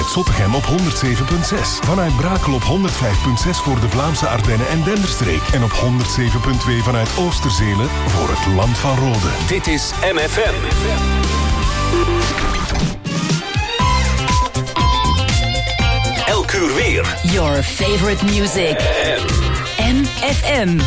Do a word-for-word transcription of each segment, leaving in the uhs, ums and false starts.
vanuit Zottegem op honderd zeven komma zes. Vanuit Brakel op honderd vijf komma zes voor de Vlaamse Ardennen en Denderstreek. En op honderd zeven komma twee vanuit Oosterzelen voor het Land van Rode. Dit is M F M. Elk uur weer. Your favorite music. M F M.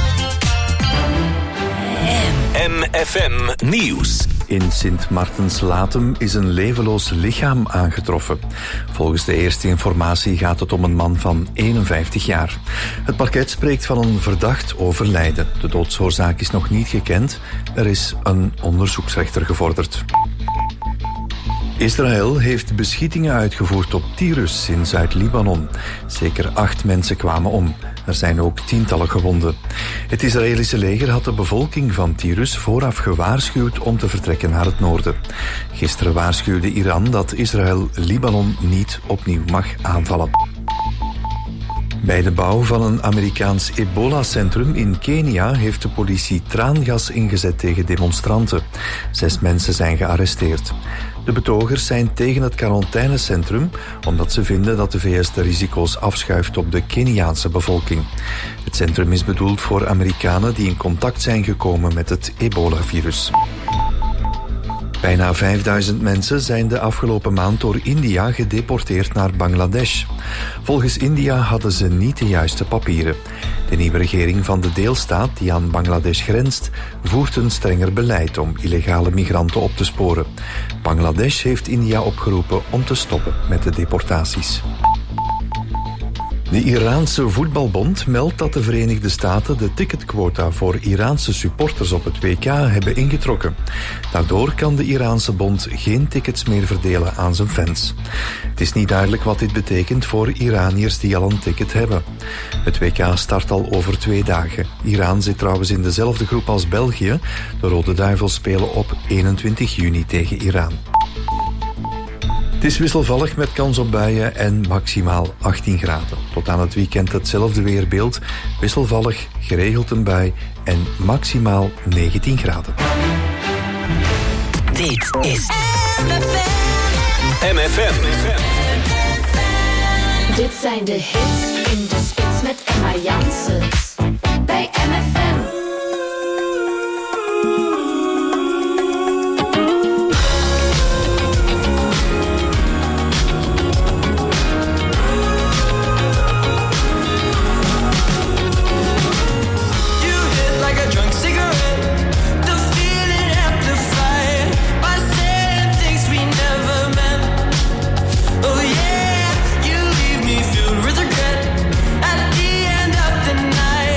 M F M Nieuws. In Sint-Martens-Latem is een levenloos lichaam aangetroffen. Volgens de eerste informatie gaat het om een man van eenenvijftig jaar. Het parket spreekt van een verdacht overlijden. De doodsoorzaak is nog niet gekend. Er is een onderzoeksrechter gevorderd. Israël heeft beschietingen uitgevoerd op Tyrus in Zuid-Libanon. Zeker acht mensen kwamen om. Er zijn ook tientallen gewonden. Het Israëlische leger had de bevolking van Tyrus vooraf gewaarschuwd om te vertrekken naar het noorden. Gisteren waarschuwde Iran dat Israël Libanon niet opnieuw mag aanvallen. Bij de bouw van een Amerikaans ebola-centrum in Kenia heeft de politie traangas ingezet tegen demonstranten. Zes mensen zijn gearresteerd. De betogers zijn tegen het quarantainecentrum omdat ze vinden dat de V S de risico's afschuift op de Keniaanse bevolking. Het centrum is bedoeld voor Amerikanen die in contact zijn gekomen met het ebola-virus. Bijna vijfduizend mensen zijn de afgelopen maand door India gedeporteerd naar Bangladesh. Volgens India hadden ze niet de juiste papieren. De nieuwe regering van de deelstaat die aan Bangladesh grenst, voert een strenger beleid om illegale migranten op te sporen. Bangladesh heeft India opgeroepen om te stoppen met de deportaties. De Iraanse voetbalbond meldt dat de Verenigde Staten de ticketquota voor Iraanse supporters op het W K hebben ingetrokken. Daardoor kan de Iraanse bond geen tickets meer verdelen aan zijn fans. Het is niet duidelijk wat dit betekent voor Iraniërs die al een ticket hebben. Het W K start al over twee dagen. Iran zit trouwens in dezelfde groep als België. De Rode Duivels spelen op eenentwintig juni tegen Iran. Het is wisselvallig met kans op buien en maximaal achttien graden. Tot aan het weekend hetzelfde weerbeeld. Wisselvallig, geregeld een bui en maximaal negentien graden. Dit is M F M. Dit zijn de hits in de spits met Emma Janssens. Bij M F M. With regret at the end of the night.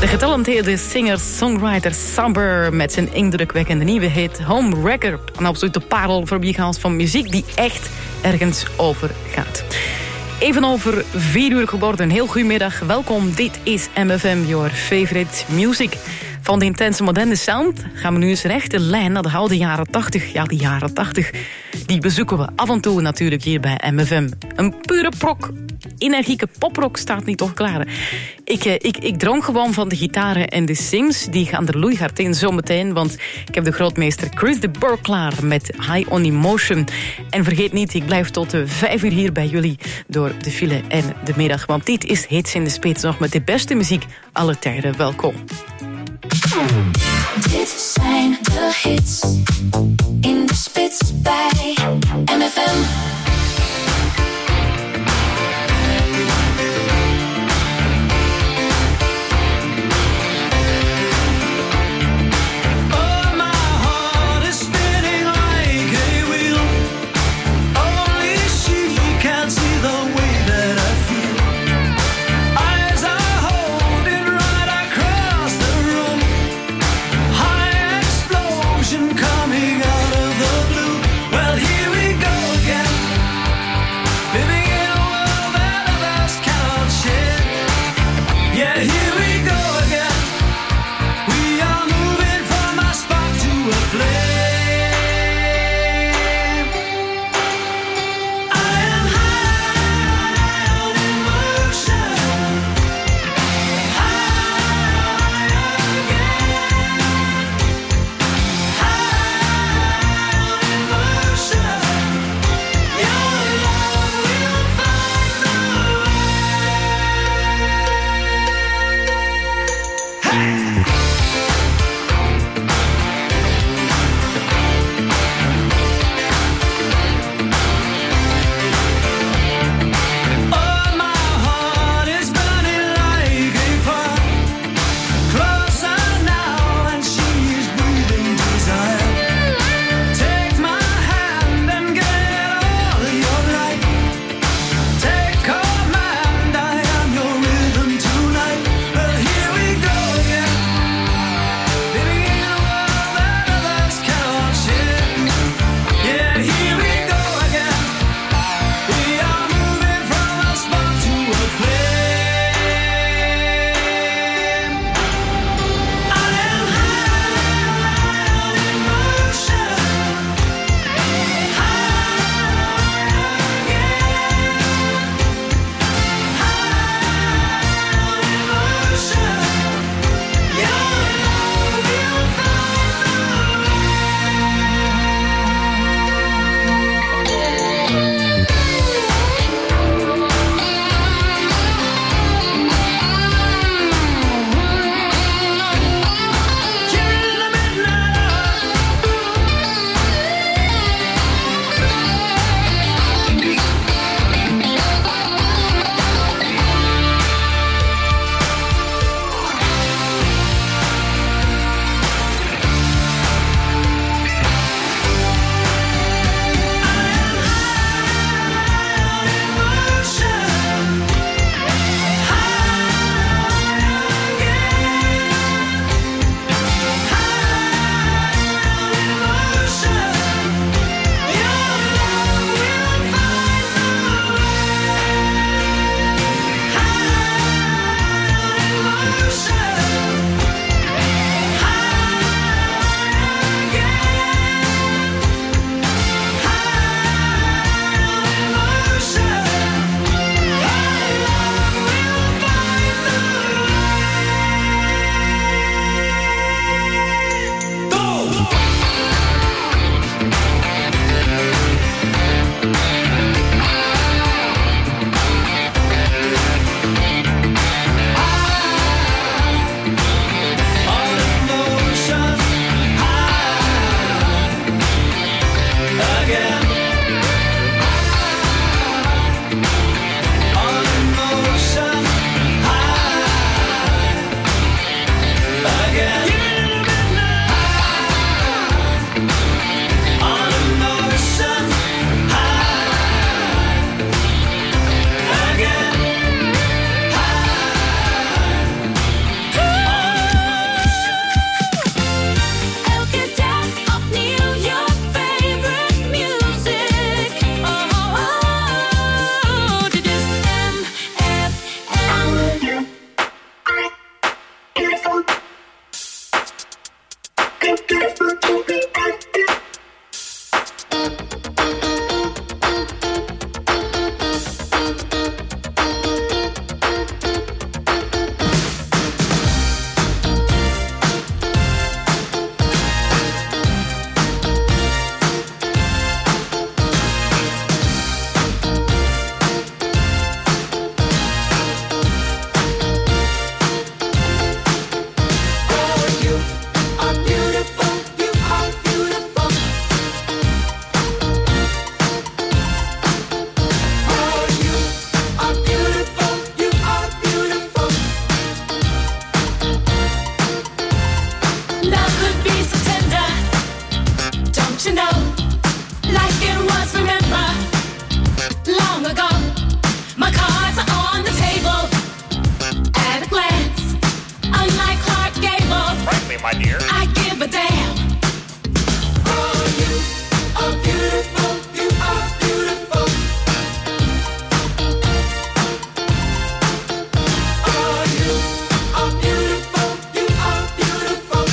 De getalenteerde singer-songwriter Saber met zijn indrukwekkende nieuwe hit Home Record. Een absolute parel voor wie gaat van muziek die echt ergens over gaat. Even over vier uur geworden. Heel goedemiddag, welkom. Dit is M F M, your favorite music. Van de intense moderne sound gaan we nu eens recht in lijn naar de oude jaren tachtig. Ja, die jaren tachtig, die bezoeken we af en toe natuurlijk hier bij M F M. Een pure prok, energieke poprock staat niet toch klaar. Ik, ik, ik droom gewoon van de gitaren en de Sims. Die gaan er loeihard in zometeen, want ik heb de grootmeester Chris de Burgh klaar met High on Emotion. En vergeet niet, ik blijf tot de vijf uur hier bij jullie door de file en de middag. Want dit is Hits in de Spits, nog met de beste muziek aller tijden. Welkom. Dit zijn de hits in de spits bij M F M. Coming out of the blue. Well, here we go again. love could be so tender. Don't you know, like it was, remember, long ago. My cards are on the table. At a glance, unlike Clark Gable, frankly, my dear, I give a damn. Oh, you are beautiful, you are beautiful. Oh, you are beautiful, you are beautiful.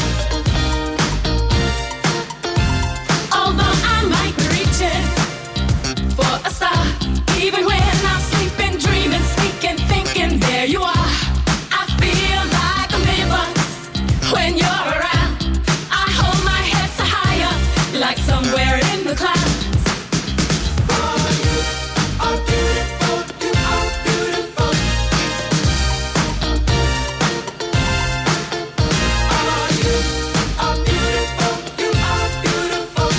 Although I might be reaching for a star, even when I'm sleeping, dreaming, speaking, thinking, there you are. I feel like a million bucks when you're around. I hold my head so high up, like somewhere in the clouds. Oh, you are beautiful, you are beautiful. Oh, you are beautiful, you are beautiful.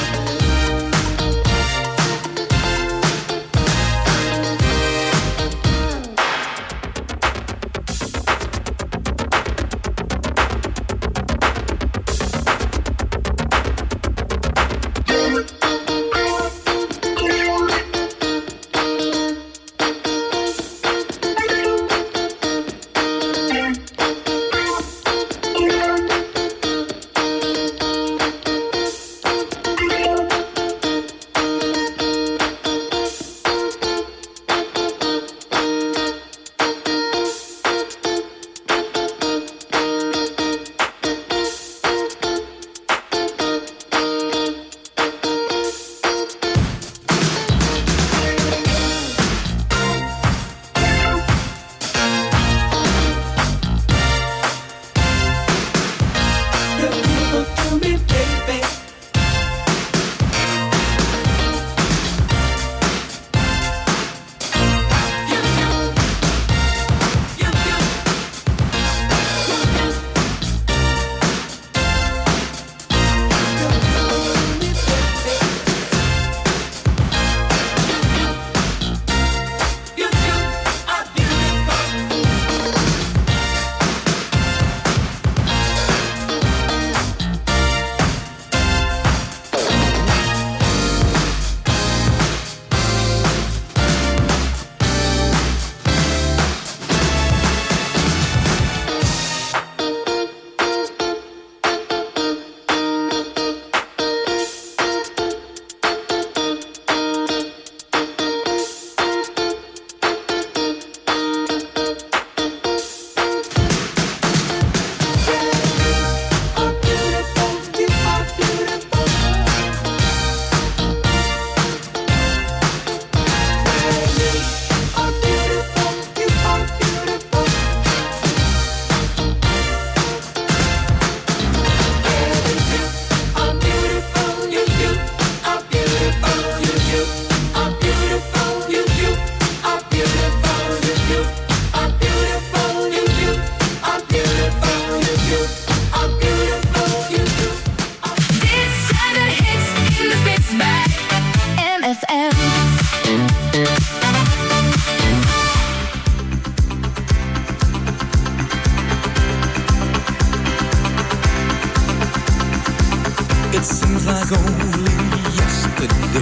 It seems like only yesterday,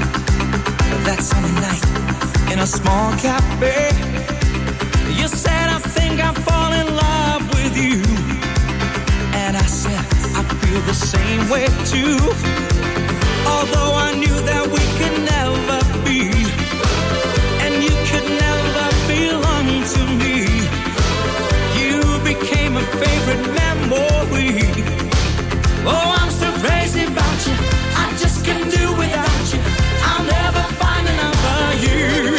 that sunny night in a small cafe, you said, I think I'll fall in love with you. And I said, I feel the same way too. Although I knew that we could never be, and you could never belong to me, you became a favorite memory. Oh, I'm so crazy about you, I just can't do without you. I'll never find another you.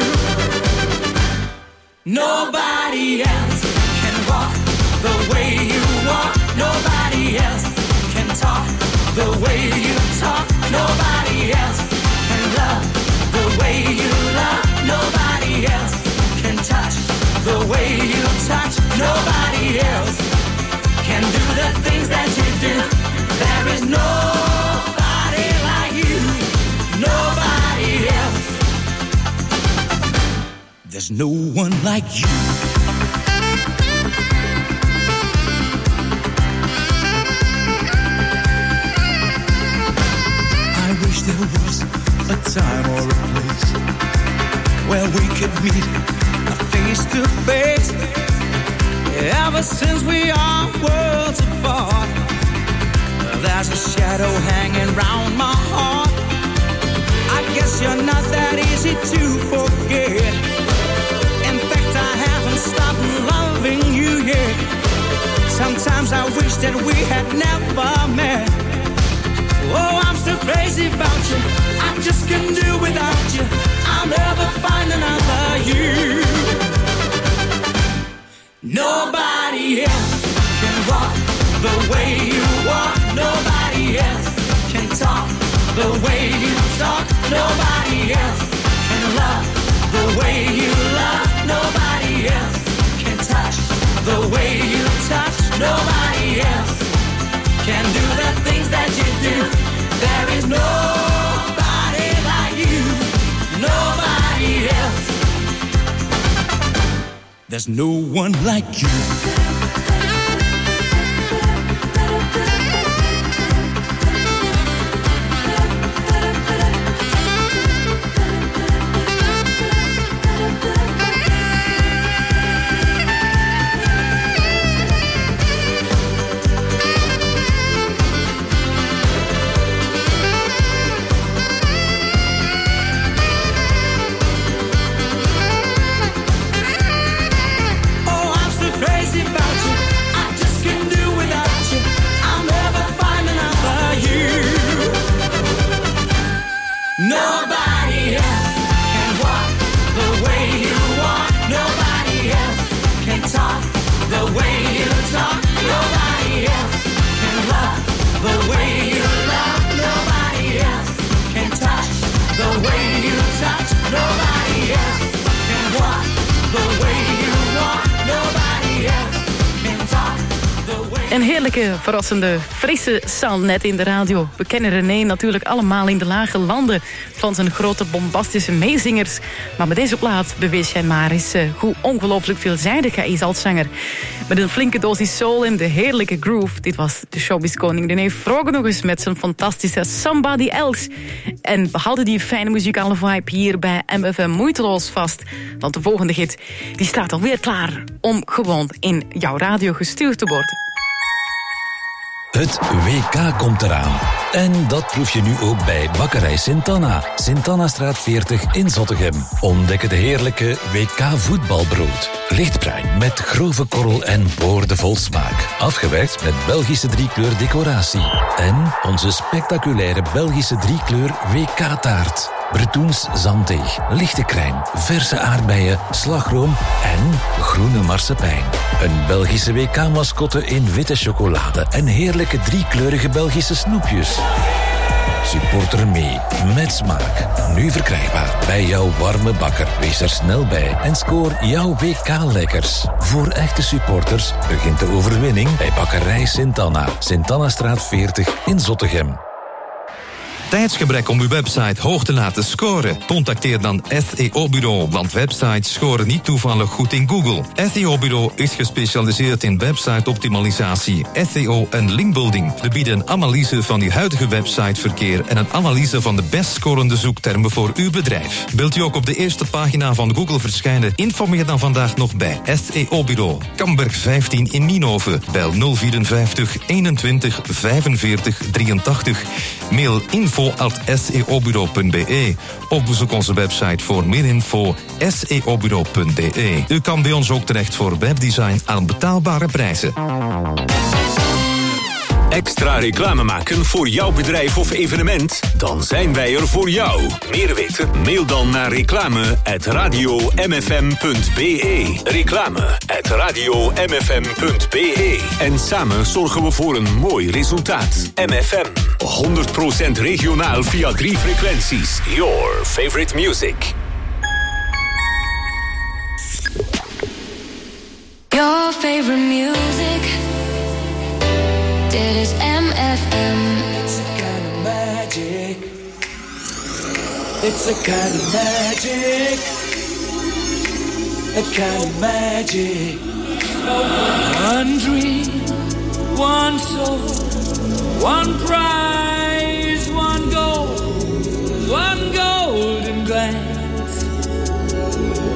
Nobody else can walk the way you walk. Nobody else can talk the way you talk. Nobody else can love the way you love. Nobody else can touch the way you touch. Nobody else can do the things that you do. There is nobody like you. Nobody else. There's no one like you. could meet face to face. Ever since we are worlds apart, there's a shadow hanging round my heart. I guess you're not that easy to forget. In fact, I haven't stopped loving you yet. Sometimes I wish that we had never met. Oh, I'm still crazy about you. I just can't do without you. I'll never find another you. Nobody else can walk the way you walk. Nobody else can talk the way you talk. Nobody else can love the way you love. Nobody else can touch the way you touch. Nobody else can do the things that you do. There is nobody like you. Nobody else. There's no one like you. Nobody else can walk the way you walk. Nobody else can talk the way you talk. Nobody else can love the way you love. Nobody else can touch the way you touch. Nobody else can walk the way you walk. Nobody else can talk the way. Een heerlijke, verrassende, frisse sound net in de radio. We kennen René natuurlijk allemaal in de lage landen van zijn grote bombastische meezingers. Maar met deze plaat bewees jij maar eens uh, hoe ongelooflijk veelzijdig hij is als zanger. Met een flinke dosis soul en de heerlijke groove. Dit was de showbiz-koning René Vroger nog eens met zijn fantastische Somebody Else. En we houden die fijne muzikale vibe hier bij M F M moeiteloos vast. Want de volgende hit die staat alweer klaar om gewoon in jouw radio gestuurd te worden. Het W K komt eraan. En dat proef je nu ook bij Bakkerij Sint-Anna. Sint-Anna-straat veertig in Zottegem. Ontdek het heerlijke W K voetbalbrood. Lichtbruin met grove korrel en boordevol smaak. Afgewerkt met Belgische driekleur decoratie. En onze spectaculaire Belgische driekleur W K-taart. Bretoens zanddeeg, lichte crème, verse aardbeien, slagroom en groene marsepein. Een Belgische W K-mascotte in witte chocolade en heerlijke driekleurige Belgische snoepjes. Supporter mee, met smaak. Nu verkrijgbaar bij jouw warme bakker. Wees er snel bij en scoor jouw W K-lekkers. Voor echte supporters begint de overwinning bij Bakkerij Sint-Anna. Sint-Anna-straat veertig in Zottegem. Tijdsgebrek om uw website hoog te laten scoren? Contacteer dan S E O-bureau, want websites scoren niet toevallig goed in Google. S E O-bureau is gespecialiseerd in website-optimalisatie, S E O en linkbuilding. We bieden een analyse van uw huidige websiteverkeer en een analyse van de best scorende zoektermen voor uw bedrijf. Wilt u ook op de eerste pagina van Google verschijnen? Informeer dan vandaag nog bij S E O-bureau. Kamberg vijftien in Nienhoven. Bel nul vierenvijftig eenentwintig vijfenveertig drieëntachtig. Mail info at s e o bureau punt b e of bezoek onze website voor meer info s e o bureau punt b e. U kan bij ons ook terecht voor webdesign aan betaalbare prijzen. Extra reclame maken voor jouw bedrijf of evenement? Dan zijn wij er voor jou. Meer weten? Mail dan naar reclame at radio m f m punt b e. Reclame at radio m f m punt b e. En samen zorgen we voor een mooi resultaat. M F M, honderd procent regionaal via drie frequenties. Your favorite music. Your favorite music. Dit is M F M. It's a kind of magic. It's a kind of magic. A kind of magic. One dream, one soul, one prize, one goal, one golden glance.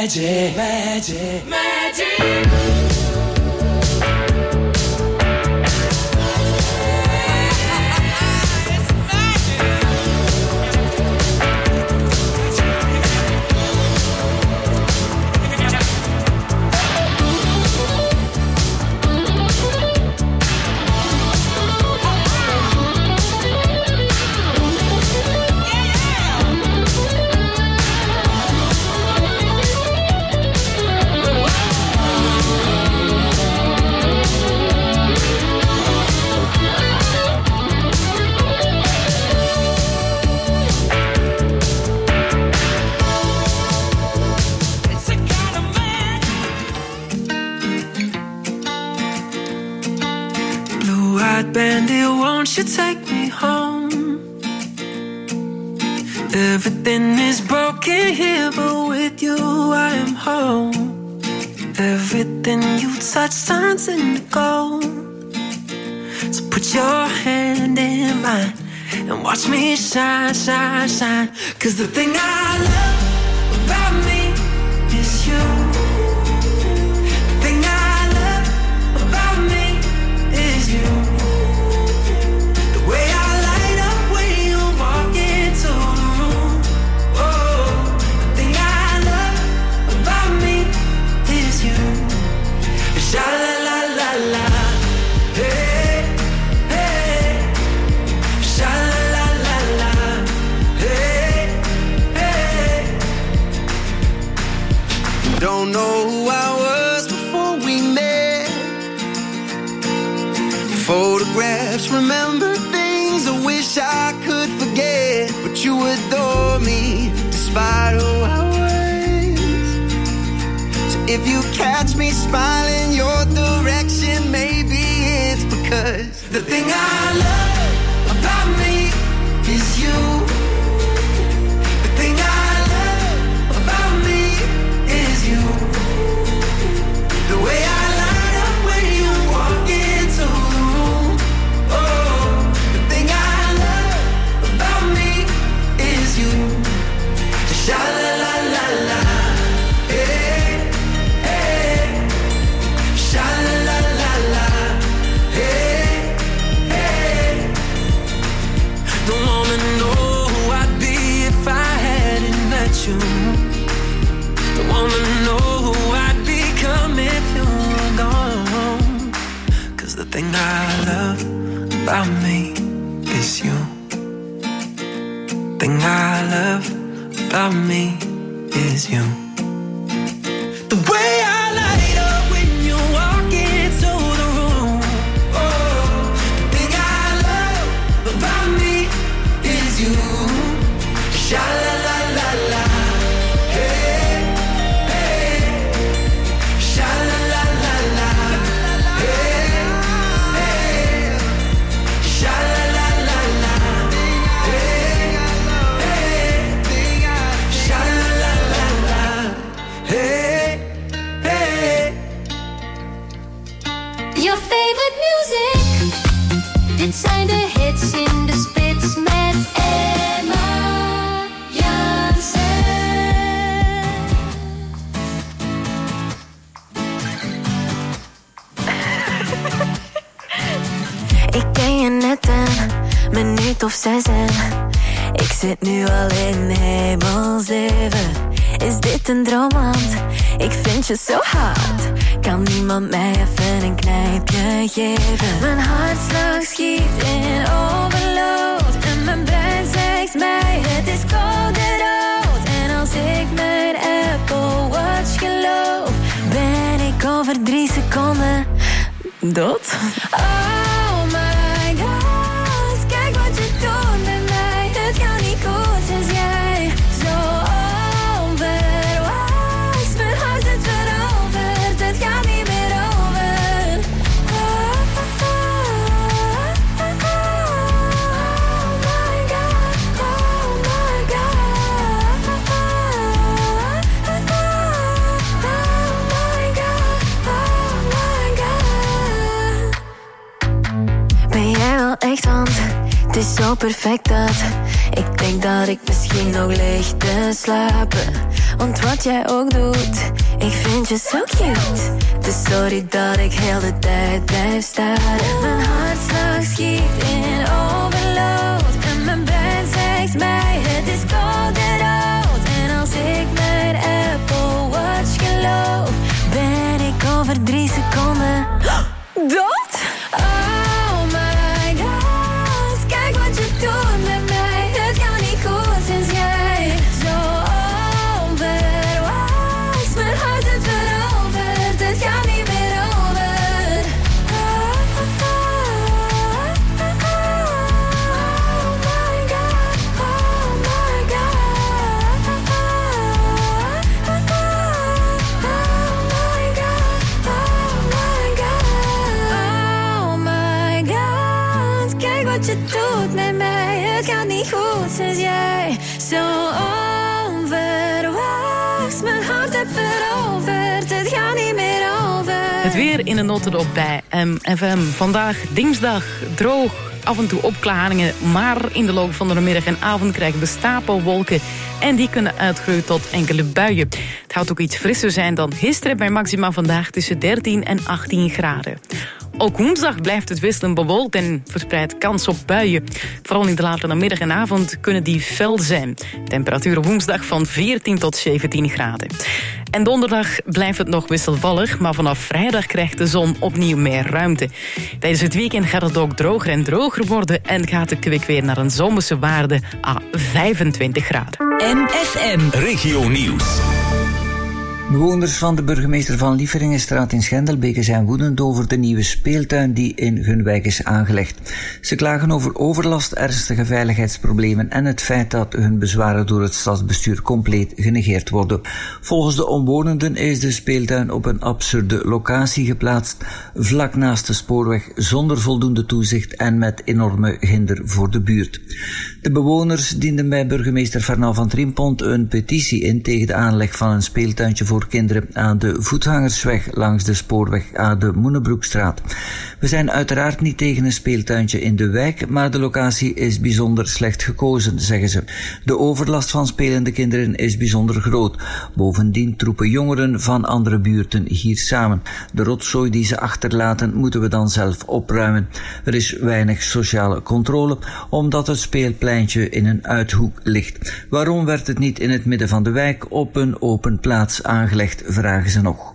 magic, magic, magic. Bandit, won't you take me home? Everything is broken here, but with you I am home. Everything you touch turns into gold. So put your hand in mine and watch me shine, shine, shine. 'Cause the thing I love about me is you. The thing I love about me is you. Way I light up when you walk into the room. Oh, the thing I love about me is you. Sha la la la la, hey hey. Sha la la la la, hey hey. Don't know who I was before we met. Photographs, remember things I wish I could forget, but you adore me despite who I was. So if you catch me smiling your direction, maybe it's because the thing I love about me is you. The thing I love about me is you. The way I light up when you walk into the room. Sha la la la la, hey hey. Sha la la la la, hey hey. Don't wanna know who I'd be if I hadn't met you. Don't wanna know who I'd become if you were gone. 'Cause the thing I love about me is you. Thing I love about me is you. The way I light up when you walk into the room. Oh, the thing I love about me is you. Sha la la la la, hey hey. Sha la la la la, hey hey. Sha la la la la, hey hey. Sha la la la la, hey hey. Your favorite music. Dit zijn de hits in de spits met Emma Jansen. Ik ken je net een minuut of zes en ik zit nu al in hemel zeven. Is dit een droom, want ik vind je zo hard. Kan niemand mij even een knijpje geven? Mijn hartslag schiet in overload en mijn brein zegt mij het is koude rood. En als ik mijn Apple Watch geloof, ben ik over drie seconden dood. Oh my god, kijk wat je doet met mij. Het gaat niet goed sinds jij zo onverwachts mijn hart het veroverd. Het gaat niet meer over. Oh, oh, oh, oh, oh my god, oh my god, oh, oh, oh my god, oh my god. Ben jij wel echt, want Het is zo perfect dat ik denk dat ik misschien nog lig te slapen. Want wat jij ook doet, ik vind je zo cute. Dus sorry dat ik heel de tijd blijf staren. Mijn hartslag schiet in overload. En mijn brein zegt mij het is cold en rood. En als ik mijn Apple Watch geloof, ben ik over drie seconden dood. Oh my god, kijk wat je doet met mij. Het gaat niet goed sinds jij zo onverwachts mijn hart hebt veroverd. Het gaat niet meer over. Oh my god, oh my god. Oh my god, oh my god. Oh my god, kijk wat je doet met mij. Het gaat niet goed sinds jij zo onverwachts mijn hart hebt veroverd. Het gaat niet meer over. Het weer in een notendop bij M F M. Vandaag dinsdag droog, af en toe opklaringen, maar in de loop van de middag en avond krijgen we stapelwolken en die kunnen uitgroeien tot enkele buien. Het gaat ook iets frisser zijn dan gisteren bij maxima vandaag tussen dertien en achttien graden. Ook woensdag blijft het wisselend bewolkt en verspreidt kans op buien. Vooral in de late namiddag en avond kunnen die fel zijn. Temperatuur woensdag van veertien tot zeventien graden. En donderdag blijft het nog wisselvallig, maar vanaf vrijdag krijgt de zon opnieuw meer ruimte. Tijdens het weekend gaat het ook droger en droger worden en gaat de kwik weer naar een zomerse waarde à vijfentwintig graden. M F M Regio Nieuws. Bewoners van de burgemeester van Lieveringenstraat in Schendelbeke zijn woedend over de nieuwe speeltuin die in hun wijk is aangelegd. Ze klagen over overlast, ernstige veiligheidsproblemen en het feit dat hun bezwaren door het stadsbestuur compleet genegeerd worden. Volgens de omwonenden is de speeltuin op een absurde locatie geplaatst, vlak naast de spoorweg, zonder voldoende toezicht en met enorme hinder voor de buurt. De bewoners dienden bij burgemeester Fernand van Trimpont een petitie in tegen de aanleg van een speeltuintje voor kinderen aan de voetgangersweg langs de spoorweg aan de Moenebroekstraat. We zijn uiteraard niet tegen een speeltuintje in de wijk, maar de locatie is bijzonder slecht gekozen, zeggen ze. De overlast van spelende kinderen is bijzonder groot. Bovendien troepen jongeren van andere buurten hier samen. De rotzooi die ze achterlaten moeten we dan zelf opruimen. Er is weinig sociale controle, omdat het speelpleintje in een uithoek ligt. Waarom werd het niet in het midden van de wijk op een open plaats aangelegd, vragen ze nog.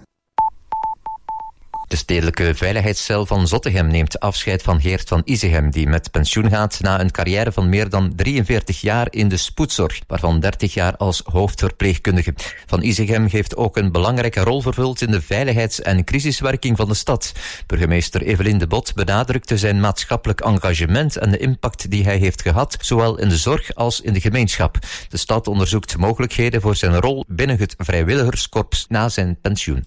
De stedelijke veiligheidscel van Zottegem neemt afscheid van Geert van Isegem, die met pensioen gaat na een carrière van meer dan drieënveertig jaar in de spoedzorg, waarvan dertig jaar als hoofdverpleegkundige. Van Isegem heeft ook een belangrijke rol vervuld in de veiligheids- en crisiswerking van de stad. Burgemeester Evelien de Bot benadrukte zijn maatschappelijk engagement en de impact die hij heeft gehad, zowel in de zorg als in de gemeenschap. De stad onderzoekt mogelijkheden voor zijn rol binnen het vrijwilligerskorps na zijn pensioen.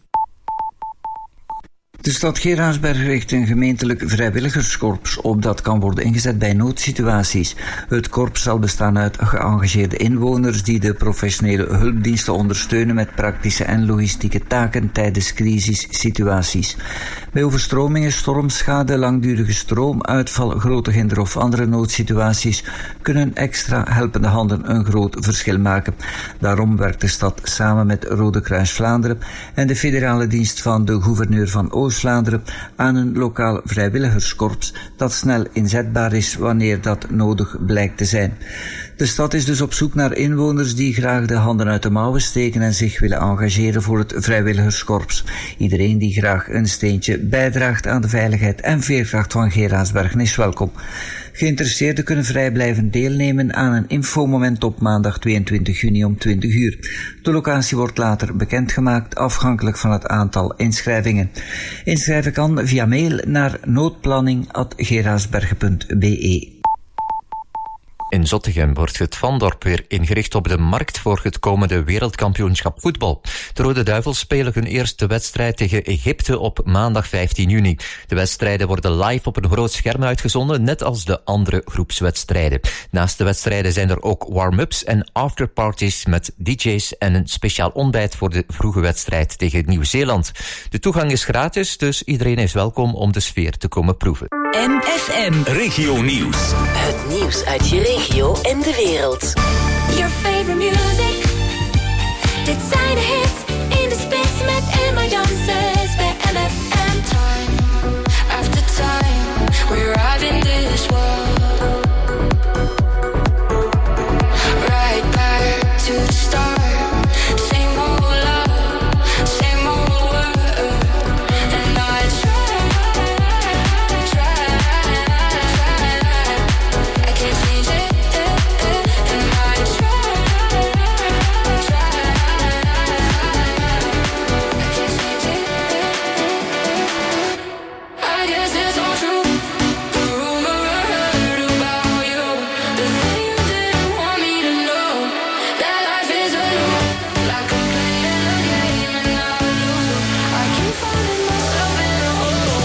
De stad Geraardsberg richt een gemeentelijk vrijwilligerskorps op dat kan worden ingezet bij noodsituaties. Het korps zal bestaan uit geëngageerde inwoners die de professionele hulpdiensten ondersteunen met praktische en logistieke taken tijdens crisissituaties. Bij overstromingen, stormschade, langdurige stroomuitval, grote hinder of andere noodsituaties kunnen extra helpende handen een groot verschil maken. Daarom werkt de stad samen met Rode Kruis Vlaanderen en de federale dienst van de gouverneur van Oost-Vlaanderen aan een lokaal vrijwilligerskorps dat snel inzetbaar is wanneer dat nodig blijkt te zijn. De stad is dus op zoek naar inwoners die graag de handen uit de mouwen steken en zich willen engageren voor het vrijwilligerskorps. Iedereen die graag een steentje bijdraagt aan de veiligheid en veerkracht van Geraardsbergen is welkom. Geïnteresseerden kunnen vrij blijven deelnemen aan een infomoment op maandag tweeëntwintig juni om twintig uur. De locatie wordt later bekendgemaakt afhankelijk van het aantal inschrijvingen. Inschrijven kan via mail naar noodplanning apenstaartje geraardsbergen punt b e. In Zottegem wordt het Vandorp weer ingericht op de markt voor het komende wereldkampioenschap voetbal. De Rode Duivels spelen hun eerste wedstrijd tegen Egypte op maandag vijftien juni. De wedstrijden worden live op een groot scherm uitgezonden, net als de andere groepswedstrijden. Naast de wedstrijden zijn er ook warm-ups en afterparties met D J's en een speciaal ontbijt voor de vroege wedstrijd tegen Nieuw-Zeeland. De toegang is gratis, dus iedereen is welkom om de sfeer te komen proeven. M F M. Regio Nieuws. Het nieuws uit je regio en de wereld. Your favorite music. Dit zijn de hits in de spits met Emma Janssens bij M F M. Time after time, we arrive in this world. Right back to the start. Same old love, same old word. And I try, try, try. I can't change it. And I try, try. I can't change it. I guess it's all true. The rumor I heard about you, the thing you didn't want me to know, that life is a loop, like I'm playing a game and I lose. I keep finding myself in a hole.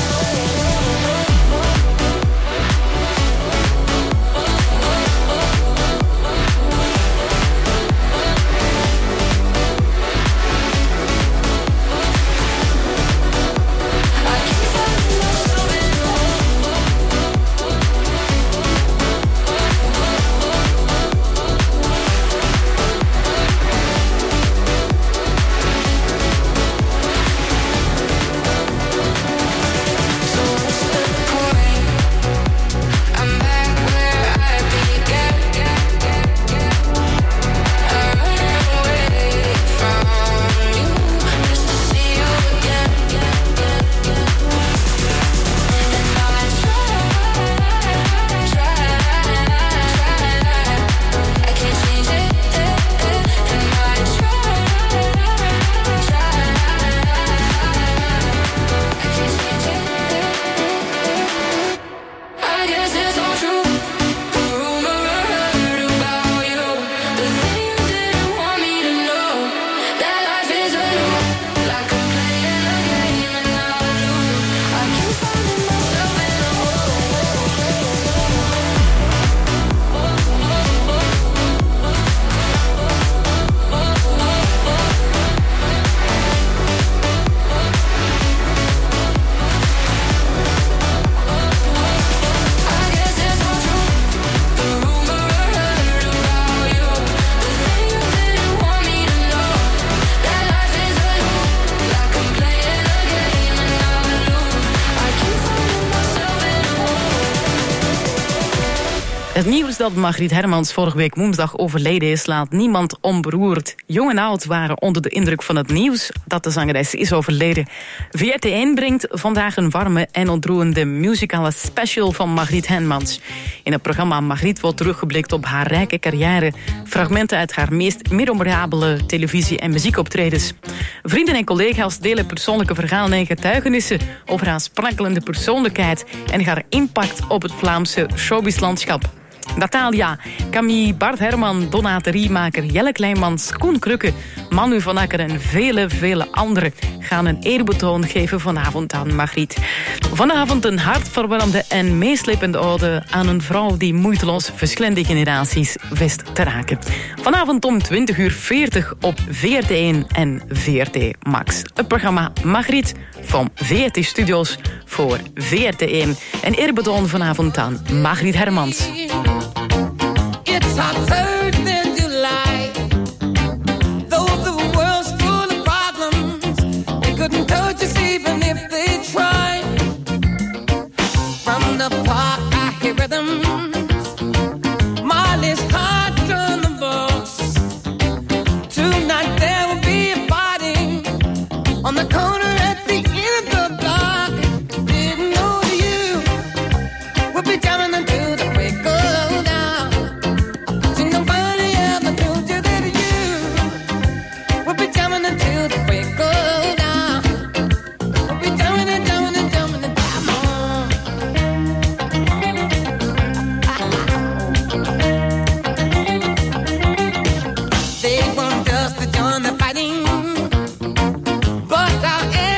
I keep finding myself in a hole. So what's the point? I'm back where I began. I ran away from you just to see you again. And I try, try, try. I can't change it. And I try, try. I can't change it. I guess it's all true. The rumor I heard about you, the thing you didn't want me to know, that life is a loop, like I'm playing a game and I lose. I keep finding myself in a hole. I guess it's all true. The rumor I heard about you, the thing you didn't want me to know, that life is a loop, like I'm playing a game and I lose. I keep finding myself in a hole. Het nieuws dat Margriet Hermans vorige week woensdag overleden is, laat niemand onberoerd. Jong en oud waren onder de indruk van het nieuws dat de zangeres is overleden. V R T één brengt vandaag een warme en ontroerende musicale special van Margriet Hermans. In het programma Margriet wordt teruggeblikt op haar rijke carrière, fragmenten uit haar meest memorabele televisie- en muziekoptredens. Vrienden en collega's delen persoonlijke verhalen en getuigenissen over haar sprankelende persoonlijkheid en haar impact op het Vlaamse showbizlandschap. Natalia, Camille, Bart Herman, Donat de Riemaker, Jelle Kleinmans, Koen Krukke, Manu van Akker en vele, vele anderen gaan een eerbetoon geven vanavond aan Margriet. Vanavond een hartverwarmende en meeslepende ode aan een vrouw die moeiteloos verschillende generaties wist te raken. Vanavond om twintig uur veertig op V R T één en V R T Max. Het programma Margriet van V R T Studios voor V R T één. Een eerbetoon vanavond aan Margriet Hermans. It's our third of July. Though the world's full of problems, they couldn't touch us even if they tried. From the park I hear rhythms, Marley's heart on the box. Tonight there will be a party on the corner at the end of the block. Didn't know you would be jamming until the break of dawn. See, nobody ever told you that you would be jamming until the break of dawn. Would be jamming and jamming and jamming and jam on. They want us to join the fighting, but our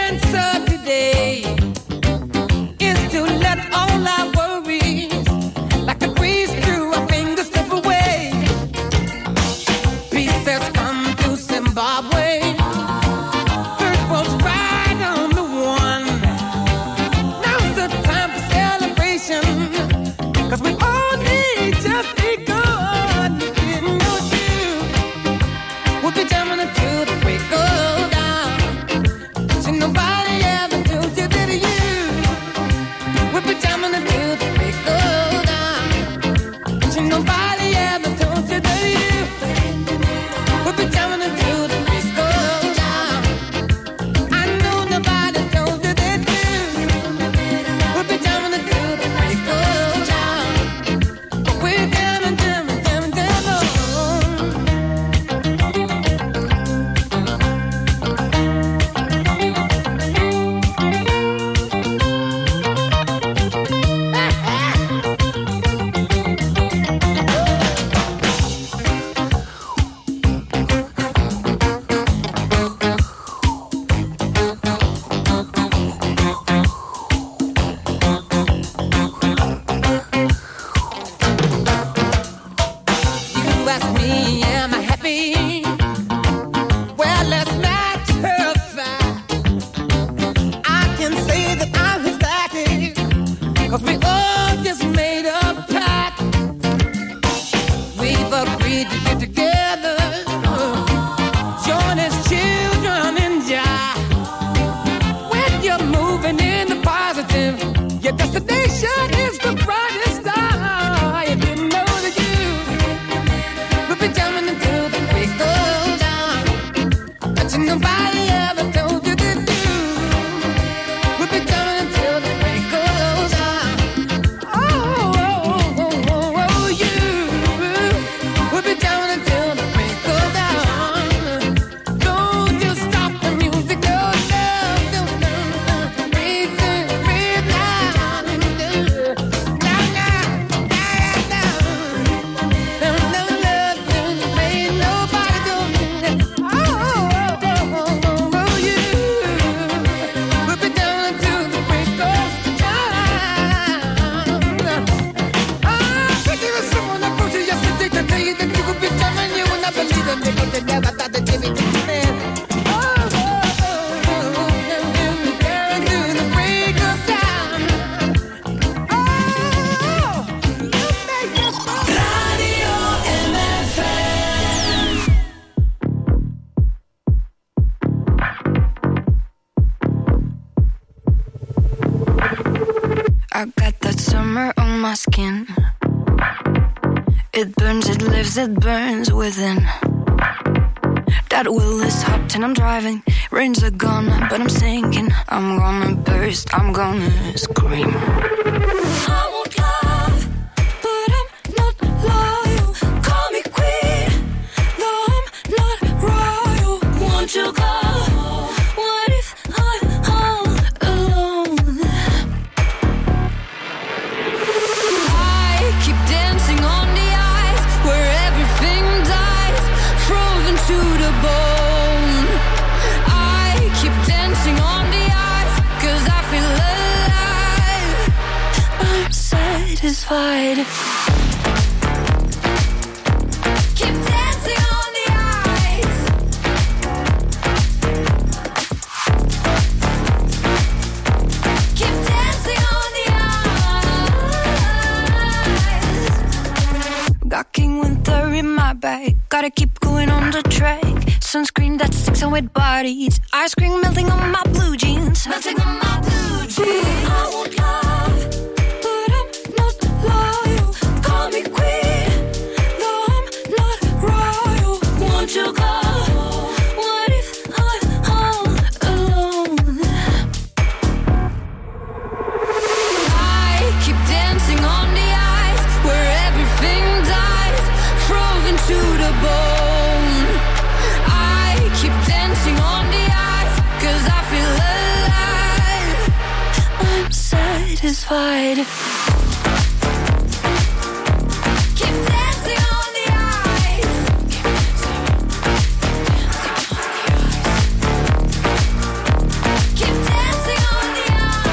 I got that summer on my skin. It burns, it lives, it burns within. That wheel is hot and I'm driving. Rains are gone, but I'm sinking. I'm gonna burst, I'm gonna scream. I won't love, but I'm not loyal. Call me queen, though I'm not royal. Won't you go? What if I'm all alone? I keep dancing on the ice where everything dies, frozen to the bone. I keep dancing on the ice, cause I feel alive. I'm satisfied. Keep dancing on the ice. Keep dancing on the ice. Got King Winter in my bag. Gotta keep going on the track. Sunscreen that sticks on wet bodies. Ice cream melting on my blue jeans. Melting on my blue jeans. I won't love, but I'm not loyal. Call me queen, though I'm not royal. Won't you go? What if I'm all alone? I keep dancing on the ice where everything dies, frozen to the bone. I keep dancing on the ice, cause I feel alive. I'm satisfied. Keep dancing on the ice. Keep dancing on the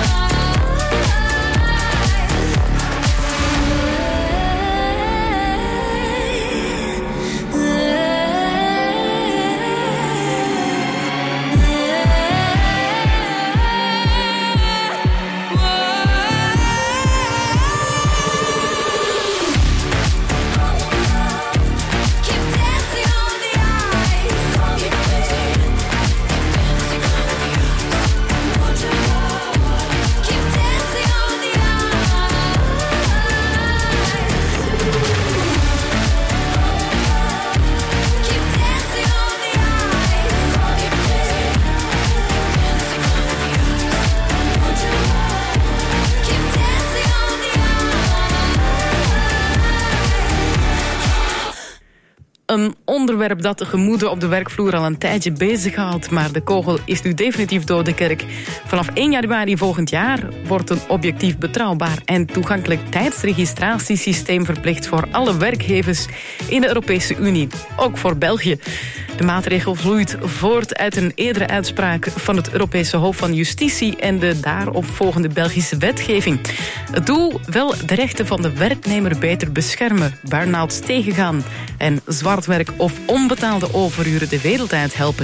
Een onderwerp dat de gemoeden op de werkvloer al een tijdje bezighoudt, maar de kogel is nu definitief door de kerk. Vanaf één januari volgend jaar wordt een objectief, betrouwbaar en toegankelijk tijdsregistratiesysteem verplicht voor alle werkgevers in de Europese Unie, ook voor België. De maatregel vloeit voort uit een eerdere uitspraak van het Europese Hof van Justitie en de daaropvolgende Belgische wetgeving. Het doel wel de rechten van de werknemer beter beschermen, burn-outs tegengaan en zwartwerk of onbetaalde overuren de wereld uit helpen.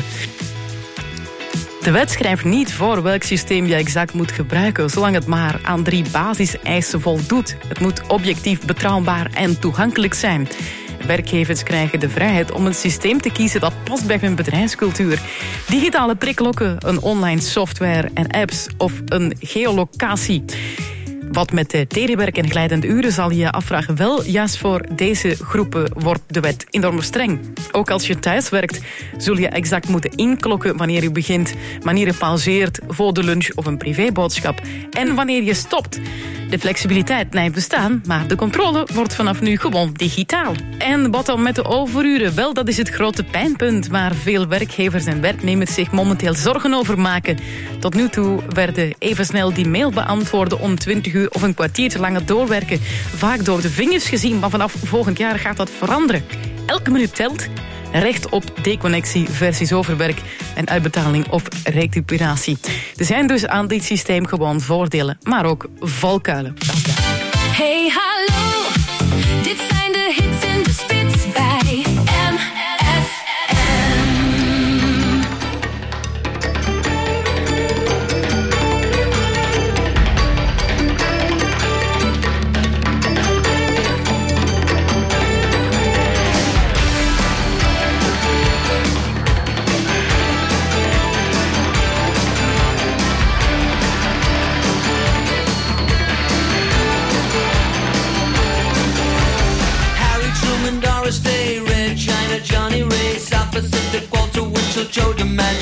De wet schrijft niet voor welk systeem je exact moet gebruiken, zolang het maar aan drie basiseisen voldoet. Het moet objectief, betrouwbaar en toegankelijk zijn. Werkgevers krijgen de vrijheid om een systeem te kiezen dat past bij hun bedrijfscultuur. Digitale prikklokken, een online software en apps of een geolocatie. Wat met de telewerk en glijdende uren zal je je afvragen. Wel, juist voor deze groepen wordt de wet enorm streng. Ook als je thuis werkt, zul je exact moeten inklokken wanneer je begint, wanneer je pauzeert voor de lunch of een privéboodschap en wanneer je stopt. De flexibiliteit blijft bestaan, maar de controle wordt vanaf nu gewoon digitaal. En wat dan met de overuren? Wel, dat is het grote pijnpunt waar veel werkgevers en werknemers zich momenteel zorgen over maken. Tot nu toe werden even snel die mail beantwoorden om twintig uur of een kwartiertje langer doorwerken. Vaak door de vingers gezien, maar vanaf volgend jaar gaat dat veranderen. Elke minuut telt. Recht op deconnectie versus overwerk en uitbetaling of recuperatie. Er zijn dus aan dit systeem gewoon voordelen, maar ook valkuilen. Hey, hallo, dit zijn de hits in de spits bij M F M.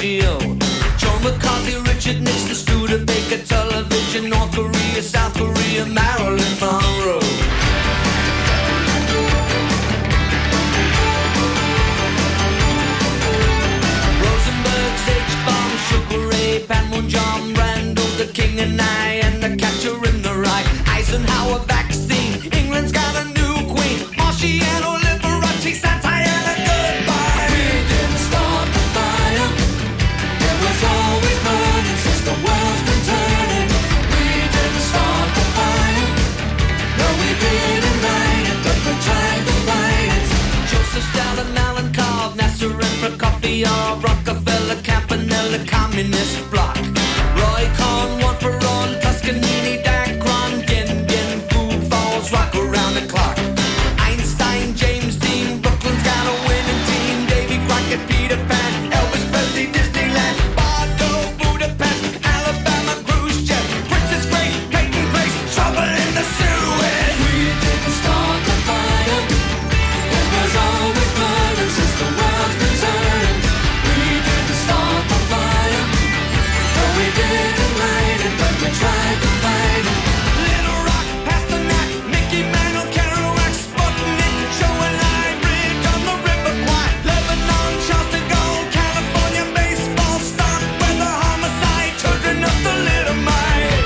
Bellagio. John McCarthy, Richard Nixon, Studebaker, television, North Korea, South Korea, Marilyn Monroe. Rosenberg's H-bomb, Sugar Ray, Panmunjom, Randall, the King and I, and the Catcher in the Rye. Eisenhower vaccine, England's got a new queen. Marciano, Liberace, Santayana, goodbye. We didn't start the fire. It was always burning since the world's been turning. We didn't start the fire. No, we didn't light it, but we tried to fight it. Joseph Stalin, Alan Cobb, Nasser and Prokofiev, Rockefeller, Campanella, Communist Bloc. Roy Cohn, Juan Perón, Toscanini, Dacron, Dien Bien, Food Falls, rock around the clock. Einstein, James Dean, Brooklyn's got a winning team. Davy Crockett, Peter Pan, Elvis Presley, Disneyland, Bordeaux, Budapest, Alabama, Khrushchev, Princess Grace, Peyton Place, trouble in the Suez. We didn't start the fire. It was always burning since the world's been turning. We didn't start the fire. No, we didn't light it, but we tried to fight it. Little Rock, Pasternak, Mickey Mantle, Kerouac, Sputnik, Joe and I, Bridge on the River Kwai, Lebanon, Charles de Gaulle, California, baseball, stock, weather, homicide, children of the little mite.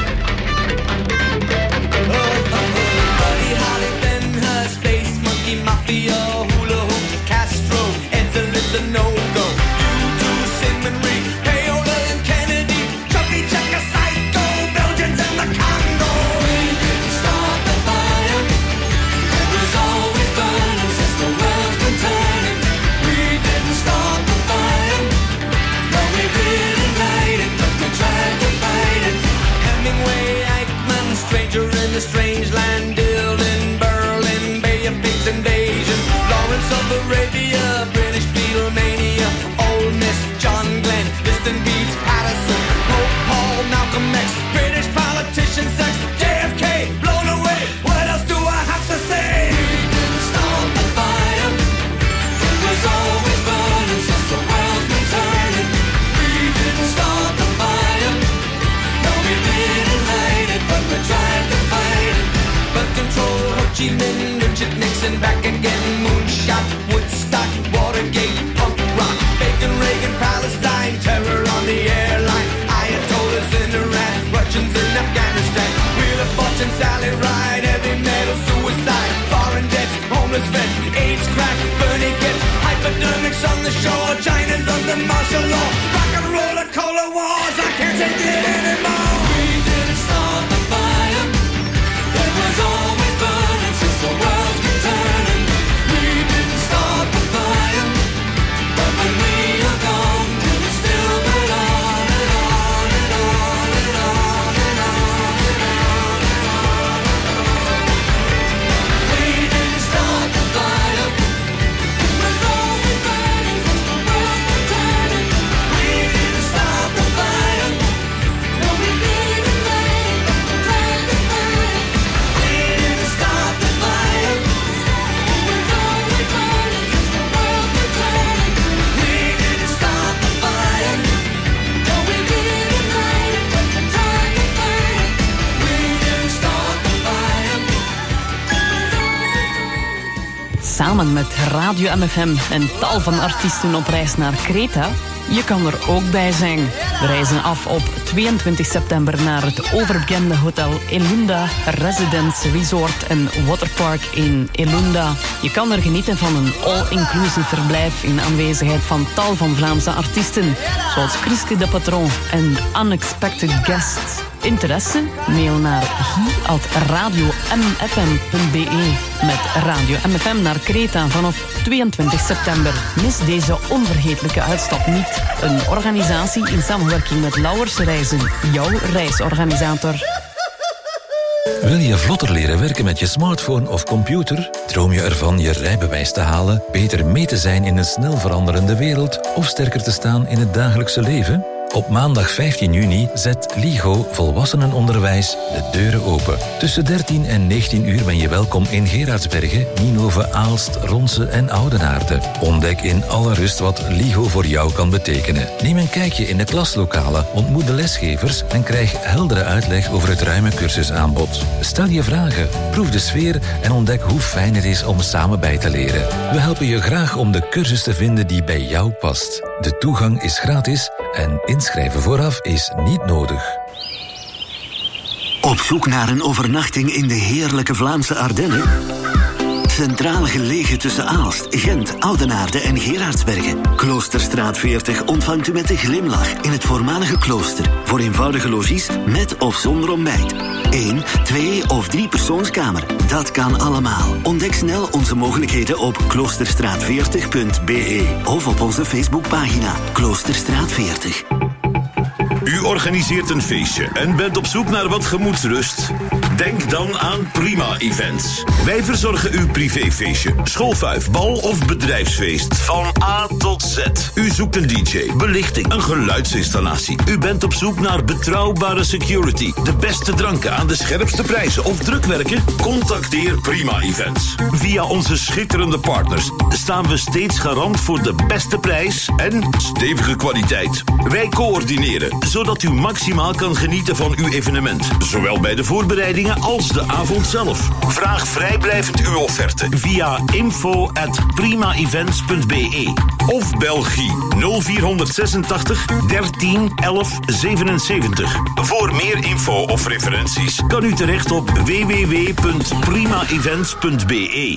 Oh, oh, oh. Buddy Holly, Ben Hur, Space Monkey, Mafia, Hula Hoops, Castro, Ed's a no-go. You do Simon Reed, Payola and Kennedy, Chubby Checker, Psycho, Belgians and the Congo. We didn't start the fire. It was always burning since the world's been turning. We didn't start the fire. No, we didn't light it, but we tried to fight it. Hemingway, Eichmann, Stranger in the Strange Land, Dylan, Berlin, Bay of Pigs invasion, Lawrence of Arabia, British Beatlemania, Ole Miss, John Glenn, Liston Beats, Patterson, Pope Paul, Malcolm X, British politician, sex, J F K, blown away. What else do I have to say? We didn't start the fire. It was always burning since the world's been turning. We didn't start the fire. No, we didn't light it, but we tried to fight it. But control, Ho Chi Minh, Richard Nixon, back again, moonshot, Woodstock, Watergate, punk rock, Bacon, Reagan, Palestine, terror on the airline, Ayatollahs in Iran, Russians in Afghanistan, Wheel of Fortune, Sally Ride, heavy metal, suicide, foreign debts, homeless vets, AIDS, crack, Bernie gets, hypodermics on the shore, China's under martial law, rock and roller, cola wars, I can't take it anymore. We didn't start the fire. It was always burning since the world's been turning. We didn't start the fire, but when we are gone, it will still burn on and on and on and on and on and on and on. We didn't start the fire. It was always burning since the world's been turning. We didn't start the fire. No, we didn't light it, but we tried to fight it. We didn't start the fire. It was always burning since the world's been turning. We didn't start the fire. No, we didn't light it, but we tried to fight it. We didn't start the fire. Samen met Radio M F M en tal van artiesten op reis naar Kreta. Je kan er ook bij zijn. We reizen af op tweeëntwintig september naar het overbekende hotel Elunda Residence Resort en Waterpark in Elunda. Je kan er genieten van een all-inclusive verblijf in aanwezigheid van tal van Vlaamse artiesten, zoals Chriske de Patron en Unexpected Guests. Interesse? Mail naar guy at radio m f m punt b e met Radio M F M naar Kreta vanaf tweeëntwintig september. Mis deze onvergetelijke uitstap niet. Een organisatie in samenwerking met Lauwers Reizen, jouw reisorganisator. Wil je vlotter leren werken met je smartphone of computer? Droom je ervan je rijbewijs te halen, beter mee te zijn in een snel veranderende wereld of sterker te staan in het dagelijkse leven? Op maandag vijftien juni zet LIGO Volwassenenonderwijs de deuren open. Tussen dertien en negentien uur ben je welkom in Gerardsbergen, Nienhoven, Aalst, Ronse en Oudenaarde. Ontdek in alle rust wat LIGO voor jou kan betekenen. Neem een kijkje in de klaslokalen, ontmoet de lesgevers en krijg heldere uitleg over het ruime cursusaanbod. Stel je vragen, proef de sfeer en ontdek hoe fijn het is om samen bij te leren. We helpen je graag om de cursus te vinden die bij jou past. De toegang is gratis en inschrijven vooraf is niet nodig. Op zoek naar een overnachting in de heerlijke Vlaamse Ardennen? Centraal gelegen tussen Aalst, Gent, Oudenaarde en Gerardsbergen. Kloosterstraat veertig ontvangt u met een glimlach in het voormalige klooster. Voor eenvoudige logies met of zonder ontbijt. Eén, twee of drie persoonskamer. Dat kan allemaal. Ontdek snel onze mogelijkheden op kloosterstraat veertig punt b e of op onze Facebookpagina Kloosterstraat veertig. U organiseert een feestje en bent op zoek naar wat gemoedsrust? Denk dan aan Prima Events. Wij verzorgen uw privéfeestje, schoolfuif, bal of bedrijfsfeest. Van A tot Z. U zoekt een D J, belichting, een geluidsinstallatie. U bent op zoek naar betrouwbare security, de beste dranken aan de scherpste prijzen of drukwerken? Contacteer Prima Events. Via onze schitterende partners staan we steeds garant voor de beste prijs en stevige kwaliteit. Wij coördineren, zodat u maximaal kan genieten van uw evenement. Zowel bij de voorbereidingen als de avond zelf. Vraag vrijblijvend uw offerte via info at primaevents punt b e of Belgie nul vier zesentachtig dertien elf zevenenzeventig. Voor meer info of referenties kan u terecht op w w w punt primaevents punt b e.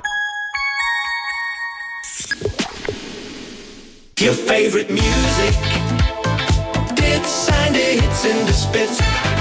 Your favorite music. Dit zijn de hits in de spits.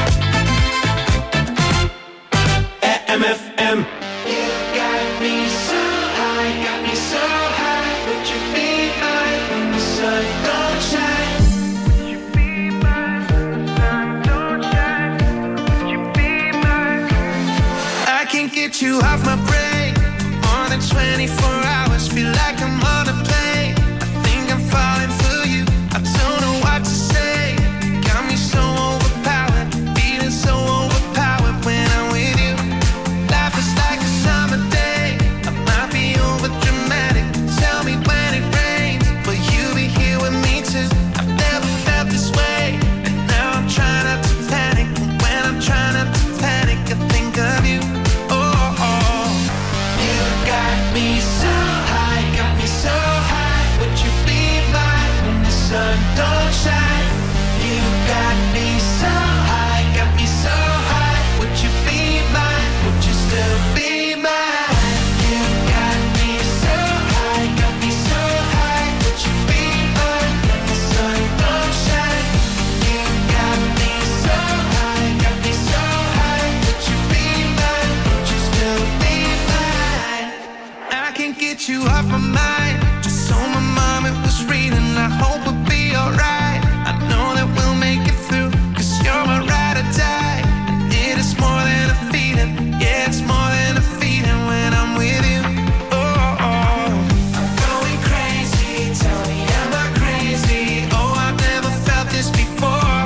M F M. You got me so high, got me so high. Would you be mine when the sun don't shine? Would you be mine when the sun don't shine? Would you be mine? I can't get you off my brain for more than twenty-four hours. Feel like I'm on a plane. I think I'm falling for you. I don't know what to say. Got me so overpowered, feeling so overpowered when I'm with you. Life is like a summer day. I might be over dramatic. Tell me when it rains, will you be here with me too? I've never felt this way, and now I'm trying not to panic. When I'm trying not to panic, I think of you. Oh, oh. You got me so high, got me so high. Would you be mine when the sun don't shine? You got me so high, got me so high. Would you be mine? Would you still be mine? You got me so high, got me so high. Would you be mine when the sun don't shine? You got me so high, got me so high. Would you be mine? Would you still be mine? I can't get you off my mind. Just told my mom it was reading. I hope we'll be alright. I know that we'll make it through, cause you're my ride or die. And it is more than a feeling. Yeah, it's more than a feeling when I'm with you. Oh, oh. I'm going crazy. Tell me, am I crazy? Oh, I've never felt this before.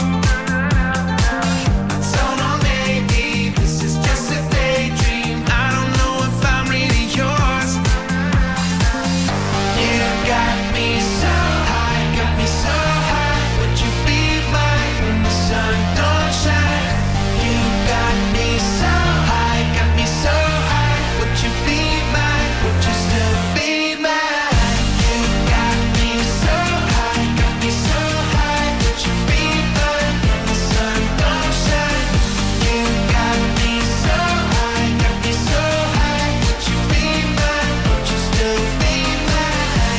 I don't know, maybe this is just a daydream. I don't know if I'm really yours. You got me so high, got me so high. Would you be mine when the sun don't shine? You got me so high, got me so high. Would you be mine? Would you still be mine? You got me so high, got me so high. Would you be mine when the sun don't shine? You got me so high, got me so high. Would you be mine? Would you still be mine?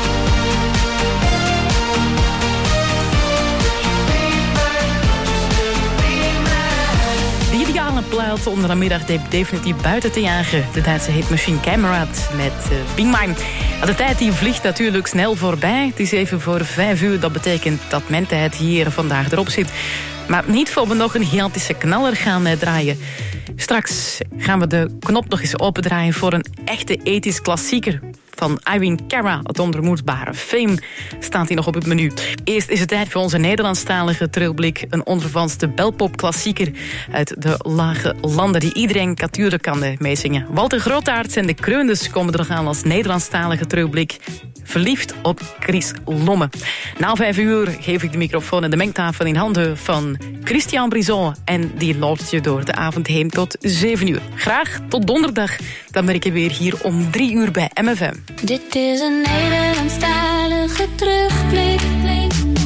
De ideale plaat om de middag definitief buiten te jagen. De Duitse hit Machine Kamerad met uh, Be Mine. De tijd die vliegt natuurlijk snel voorbij. Het is even voor vijf uur. Dat betekent dat mijn tijd hier vandaag erop zit. Maar niet voor we nog een gigantische knaller gaan eh, draaien. Straks gaan we de knop nog eens opendraaien voor een echte ethisch klassieker. Van Irene Cara, het onvermoedbare Fame, staat hier nog op het menu. Eerst is het tijd voor onze Nederlandstalige terugblik. Een onvervanste belpop-klassieker uit de lage landen die iedereen natuurlijk kan eh, meezingen. Walter Grootaerts en de Kreundes komen er nog aan als Nederlandstalige terugblik. Verliefd op Chris Lomme. Na vijf uur geef ik de microfoon en de mengtafel in handen van Christian Brison. En die loopt je door de avond heen tot zeven uur. Graag tot donderdag. Dan ben ik er weer hier om drie uur bij M F M. Dit is een Nederlandstalige terugblik bij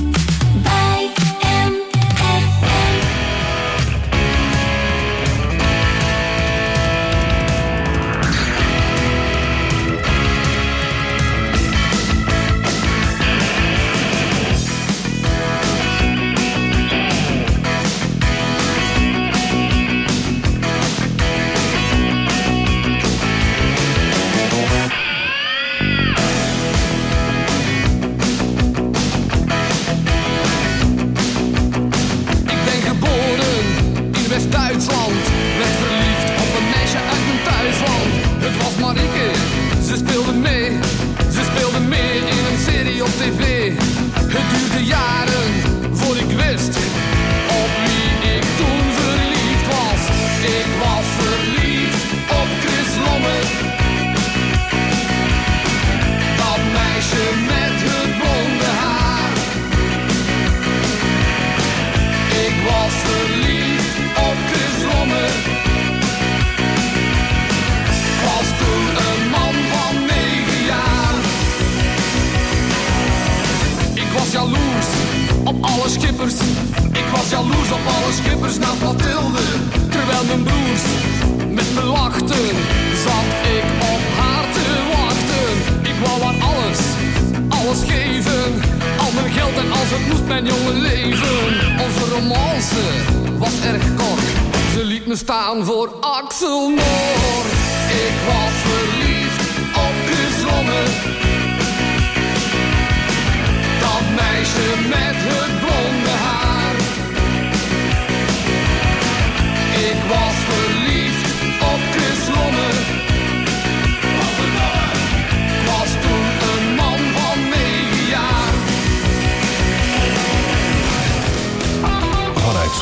M F M. West-Duitsland, werd verliefd op een meisje uit mijn thuisland. Het was Marieke, ze speelde mee, ze speelde mee in een serie op tv. Het duurde jaren, voor ik wist op wie ik toen verliefd was. Ik was verliefd op Chris Lomme. Dat meisje met het blonde haar. Ik was verliefd op Chris Lomme. Was toen een man van negen jaar. Ik was jaloers op alle schippers. Ik was jaloers op alle schippers naast Mathilde. Terwijl mijn broers met me lachten, zat ik op haar te wachten. Ik wou haar alles, alles geven. Al mijn geld en als het moest mijn jonge leven. Onze romance was erg kort. Ze liet me staan voor Axel Noord. Ik was verliefd op Chris Lomme. Dat meisje met het